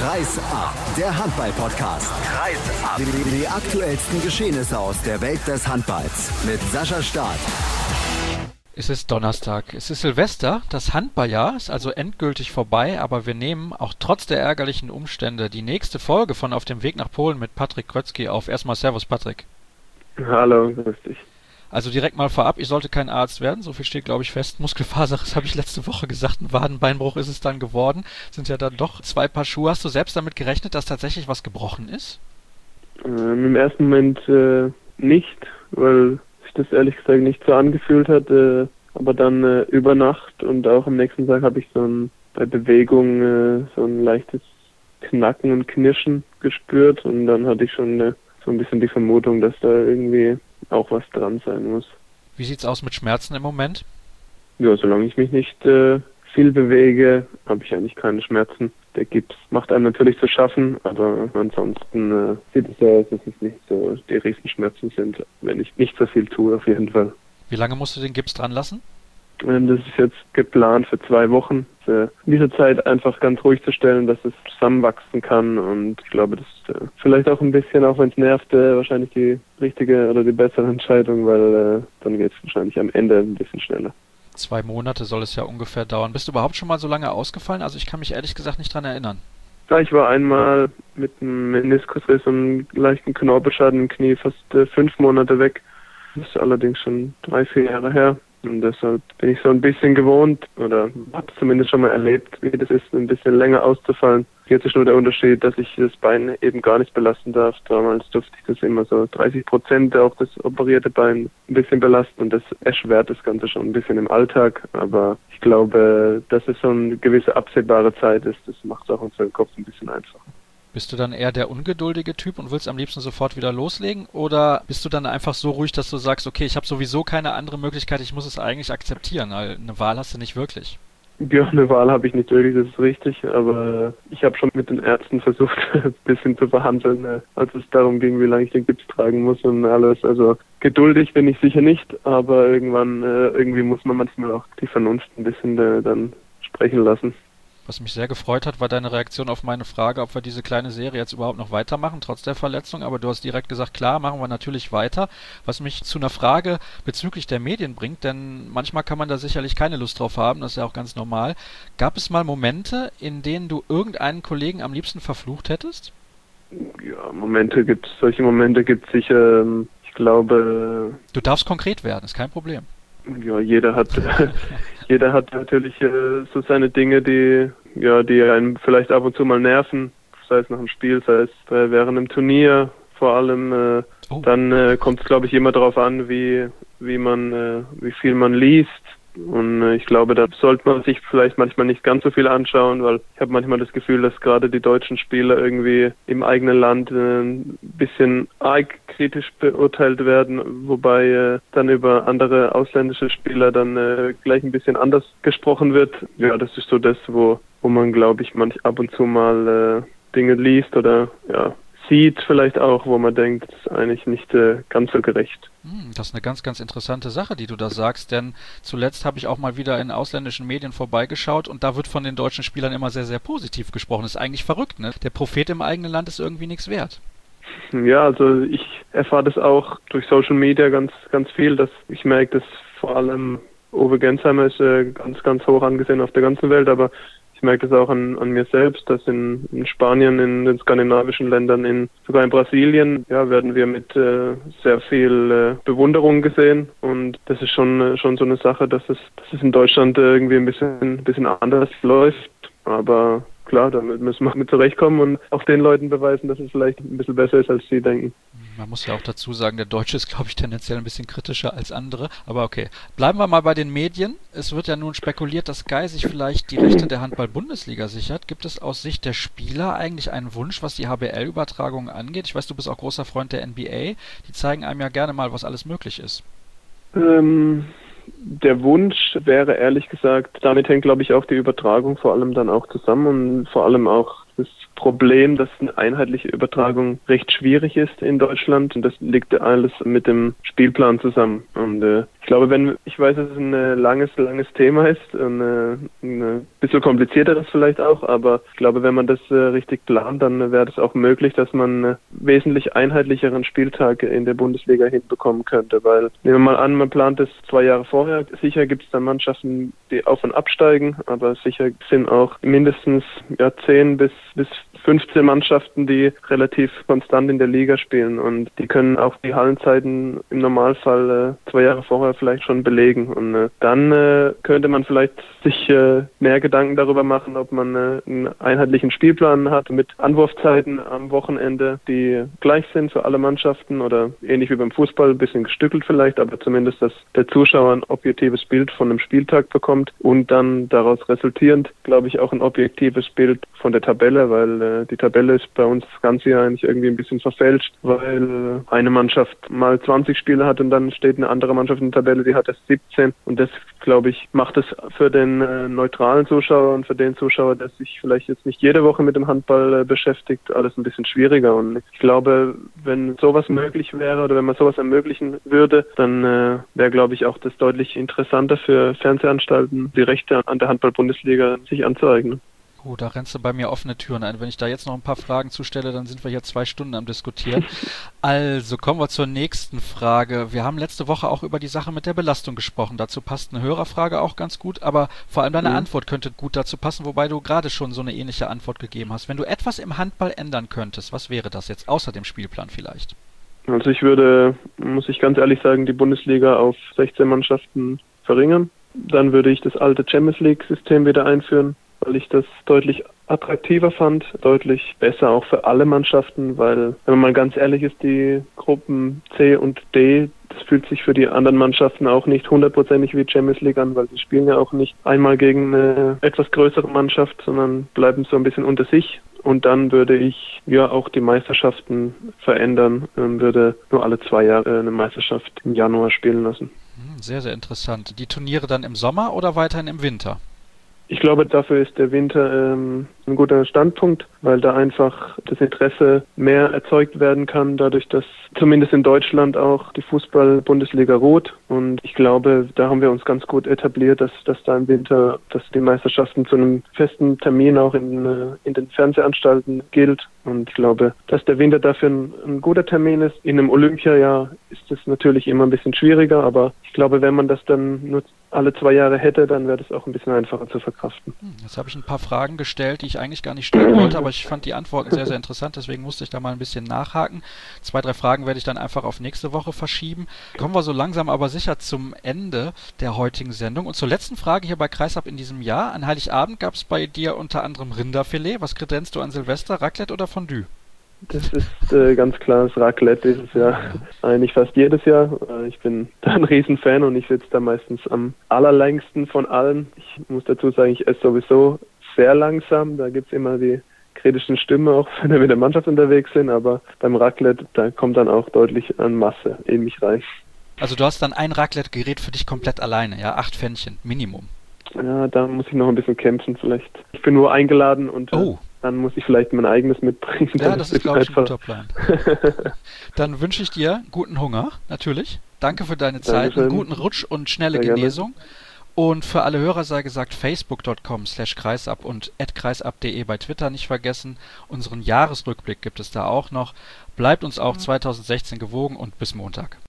Kreis ab, der Handball-Podcast. Kreis ab. Die aktuellsten Geschehnisse aus der Welt des Handballs mit Sascha Staat. Es ist Donnerstag, es ist Silvester, das Handballjahr ist also endgültig vorbei, aber wir nehmen auch trotz der ärgerlichen Umstände die nächste Folge von Auf dem Weg nach Polen mit Patrick Krötzky auf. Erstmal Servus Patrick. Hallo, grüß dich. Also direkt mal vorab, ich sollte kein Arzt werden, so viel steht glaube ich fest. Muskelfaserriss habe ich letzte Woche gesagt, ein Wadenbeinbruch ist es dann geworden. Sind ja dann doch 2 Paar Schuhe. Hast du selbst damit gerechnet, dass tatsächlich was gebrochen ist? Im ersten Moment nicht, weil sich das ehrlich gesagt nicht so angefühlt hat, aber dann über Nacht und auch am nächsten Tag habe ich bei Bewegung so ein leichtes Knacken und Knirschen gespürt und dann hatte ich schon so ein bisschen die Vermutung, dass da irgendwie auch was dran sein muss. Wie sieht's aus mit Schmerzen im Moment? Ja, solange ich mich nicht viel bewege, habe ich eigentlich keine Schmerzen. Der Gips macht einem natürlich zu schaffen, aber ansonsten sieht es so aus, dass es nicht so die Riesenschmerzen sind, wenn ich nicht so viel tue, auf jeden Fall. Wie lange musst du den Gips dran lassen? Das ist jetzt geplant für 2 Wochen. In dieser Zeit einfach ganz ruhig zu stellen, dass es zusammenwachsen kann und ich glaube, das ist vielleicht auch ein bisschen, auch wenn es nervt, wahrscheinlich die richtige oder die bessere Entscheidung, weil dann geht es wahrscheinlich am Ende ein bisschen schneller. 2 Monate soll es ja ungefähr dauern. Bist du überhaupt schon mal so lange ausgefallen? Also ich kann mich ehrlich gesagt nicht dran erinnern. Ja, ich war einmal mit einem Meniskusriss und einem leichten Knorpelschaden im Knie fast 5 Monate weg. Das ist allerdings schon 3-4 Jahre her. Und deshalb bin ich so ein bisschen gewohnt oder habe zumindest schon mal erlebt, wie das ist, ein bisschen länger auszufallen. Jetzt ist nur der Unterschied, dass ich das Bein eben gar nicht belasten darf. Damals durfte ich das immer so 30% auch das operierte Bein ein bisschen belasten und das erschwert das Ganze schon ein bisschen im Alltag. Aber ich glaube, dass es so eine gewisse absehbare Zeit ist, das macht es auch unseren Kopf ein bisschen einfacher. Bist du dann eher der ungeduldige Typ und willst am liebsten sofort wieder loslegen? Oder bist du dann einfach so ruhig, dass du sagst, okay, ich habe sowieso keine andere Möglichkeit, ich muss es eigentlich akzeptieren, weil eine Wahl hast du nicht wirklich? Ja, eine Wahl habe ich nicht wirklich, das ist richtig, aber ich habe schon mit den Ärzten versucht, ein bisschen zu verhandeln, als es darum ging, wie lange ich den Gips tragen muss und alles. Also geduldig bin ich sicher nicht, aber irgendwann, irgendwie muss man manchmal auch die Vernunft ein bisschen dann sprechen lassen. Was mich sehr gefreut hat, war deine Reaktion auf meine Frage, ob wir diese kleine Serie jetzt überhaupt noch weitermachen, trotz der Verletzung. Aber du hast direkt gesagt, klar, machen wir natürlich weiter. Was mich zu einer Frage bezüglich der Medien bringt, denn manchmal kann man da sicherlich keine Lust drauf haben, das ist ja auch ganz normal. Gab es mal Momente, in denen du irgendeinen Kollegen am liebsten verflucht hättest? Ja, solche Momente gibt es sicher. Ich glaube... Du darfst konkret werden, ist kein Problem. Ja, jeder hat natürlich so seine Dinge, die einen vielleicht ab und zu mal nerven, sei es nach dem Spiel, sei es während einem Turnier. Vor allem dann kommt es, glaube ich, immer darauf an, wie viel man liest. Und ich glaube, da sollte man sich vielleicht manchmal nicht ganz so viel anschauen, weil ich habe manchmal das Gefühl, dass gerade die deutschen Spieler irgendwie im eigenen Land ein bisschen arg kritisch beurteilt werden, wobei dann über andere ausländische Spieler dann gleich ein bisschen anders gesprochen wird. Ja, das ist so das, wo man, glaube ich, ab und zu mal Dinge liest oder sieht vielleicht auch, wo man denkt, das ist eigentlich nicht ganz so gerecht. Das ist eine ganz, ganz interessante Sache, die du da sagst, denn zuletzt habe ich auch mal wieder in ausländischen Medien vorbeigeschaut und da wird von den deutschen Spielern immer sehr, sehr positiv gesprochen. Das ist eigentlich verrückt, ne? Der Prophet im eigenen Land ist irgendwie nichts wert. Ja, also ich erfahre das auch durch Social Media ganz, ganz viel, dass ich merke, dass vor allem Uwe Gensheimer ist ganz, ganz hoch angesehen auf der ganzen Welt, aber ich merke das auch an mir selbst, dass in Spanien, in den skandinavischen Ländern, sogar in Brasilien, werden wir mit sehr viel Bewunderung gesehen. Und das ist schon so eine Sache, dass es in Deutschland irgendwie ein bisschen anders läuft. Aber klar, damit müssen wir mit zurechtkommen und auch den Leuten beweisen, dass es vielleicht ein bisschen besser ist, als sie denken. Man muss ja auch dazu sagen, der Deutsche ist, glaube ich, tendenziell ein bisschen kritischer als andere. Aber okay, bleiben wir mal bei den Medien. Es wird ja nun spekuliert, dass Sky sich vielleicht die Rechte der Handball-Bundesliga sichert. Gibt es aus Sicht der Spieler eigentlich einen Wunsch, was die HBL-Übertragung angeht? Ich weiß, du bist auch großer Freund der NBA. Die zeigen einem ja gerne mal, was alles möglich ist. Der Wunsch wäre ehrlich gesagt, damit hängt, glaube ich, auch die Übertragung vor allem dann auch zusammen und vor allem auch das Problem, dass eine einheitliche Übertragung recht schwierig ist in Deutschland. Und das liegt alles mit dem Spielplan zusammen. Und ich glaube, ich weiß, dass es ein langes Thema ist, ein bisschen komplizierteres vielleicht auch, aber ich glaube, wenn man das richtig plant, dann wäre es auch möglich, dass man einen wesentlich einheitlicheren Spieltag in der Bundesliga hinbekommen könnte, weil nehmen wir mal an, man plant es 2 Jahre vorher. Sicher gibt es dann Mannschaften, die auf- und absteigen, aber sicher sind auch mindestens 10 bis 15 Mannschaften, die relativ konstant in der Liga spielen, und die können auch die Hallenzeiten im Normalfall 2 Jahre vorher vielleicht schon belegen, und dann könnte man vielleicht sich mehr Gedanken darüber machen, ob man einen einheitlichen Spielplan hat mit Anwurfzeiten am Wochenende, die gleich sind für alle Mannschaften, oder ähnlich wie beim Fußball, ein bisschen gestückelt vielleicht, aber zumindest, dass der Zuschauer ein objektives Bild von einem Spieltag bekommt und dann daraus resultierend, glaube ich, auch ein objektives Bild von der Tabelle, weil die Tabelle ist bei uns das ganze Jahr eigentlich irgendwie ein bisschen verfälscht, weil eine Mannschaft mal 20 Spiele hat und dann steht eine andere Mannschaft in der Tabelle, die hat erst 17, und das, glaube ich, macht es für den neutralen Zuschauer und für den Zuschauer, der sich vielleicht jetzt nicht jede Woche mit dem Handball beschäftigt, alles ein bisschen schwieriger. Und ich glaube, wenn sowas möglich wäre oder wenn man sowas ermöglichen würde, dann wäre, glaube ich, auch das deutlich interessanter für Fernsehanstalten, die Rechte an der Handball-Bundesliga sich anzueignen. Oh, da rennst du bei mir offene Türen ein. Wenn ich da jetzt noch ein paar Fragen zustelle, dann sind wir hier 2 Stunden am Diskutieren. Also, kommen wir zur nächsten Frage. Wir haben letzte Woche auch über die Sache mit der Belastung gesprochen. Dazu passt eine Hörerfrage auch ganz gut, aber vor allem deine Antwort könnte gut dazu passen, wobei du gerade schon so eine ähnliche Antwort gegeben hast. Wenn du etwas im Handball ändern könntest, was wäre das jetzt, außer dem Spielplan vielleicht? Also ich würde, muss ich ganz ehrlich sagen, die Bundesliga auf 16 Mannschaften verringern. Dann würde ich das alte Champions League-System wieder einführen, weil ich das deutlich attraktiver fand, deutlich besser auch für alle Mannschaften, weil, wenn man mal ganz ehrlich ist, die Gruppen C und D, das fühlt sich für die anderen Mannschaften auch nicht hundertprozentig wie Champions League an, weil sie spielen ja auch nicht einmal gegen eine etwas größere Mannschaft, sondern bleiben so ein bisschen unter sich. Und dann würde ich auch die Meisterschaften verändern, würde nur alle 2 Jahre eine Meisterschaft im Januar spielen lassen. Sehr, sehr interessant. Die Turniere dann im Sommer oder weiterhin im Winter? Ich glaube, dafür ist der Winter ein guter Standpunkt, weil da einfach das Interesse mehr erzeugt werden kann, dadurch, dass zumindest in Deutschland auch die Fußball-Bundesliga ruht. Und ich glaube, da haben wir uns ganz gut etabliert, dass da im Winter, dass die Meisterschaften zu einem festen Termin auch in den Fernsehanstalten gilt. Und ich glaube, dass der Winter dafür ein guter Termin ist. In einem Olympiajahr ist es natürlich immer ein bisschen schwieriger, aber ich glaube, wenn man das dann nur alle 2 Jahre hätte, dann wäre das auch ein bisschen einfacher zu verkraften. Jetzt habe ich ein paar Fragen gestellt, die ich eigentlich gar nicht stellen wollte, aber ich fand die Antworten sehr, sehr interessant, deswegen musste ich da mal ein bisschen nachhaken. 2, 3 Fragen werde ich dann einfach auf nächste Woche verschieben. Kommen wir so langsam aber sicher zum Ende der heutigen Sendung. Und zur letzten Frage hier bei Kreisab in diesem Jahr. An Heiligabend gab es bei dir unter anderem Rinderfilet. Was kredenzst du an Silvester? Raclette oder Fondue? Das ist ganz klar das Raclette dieses Jahr. Eigentlich fast jedes Jahr. Ich bin da ein Riesenfan und ich sitze da meistens am allerlängsten von allen. Ich muss dazu sagen, ich esse sowieso sehr langsam. Da gibt es immer die kritischen Stimmen, auch wenn wir mit der Mannschaft unterwegs sind. Aber beim Raclette, da kommt dann auch deutlich an Masse in mich rein. Also du hast dann ein Raclette-Gerät für dich komplett alleine, ja? 8 Pfännchen, Minimum. Ja, da muss ich noch ein bisschen kämpfen vielleicht. Ich bin nur eingeladen und dann muss ich vielleicht mein eigenes mitbringen. Ja, das ist, glaube ich, ein guter Plan. Dann wünsche ich dir guten Hunger, natürlich. Danke für deine Zeit, einen guten Rutsch und schnelle Genesung. Und für alle Hörer sei gesagt, facebook.com/kreisab und @kreisab.de bei Twitter nicht vergessen. Unseren Jahresrückblick gibt es da auch noch. Bleibt uns auch 2016 gewogen und bis Montag.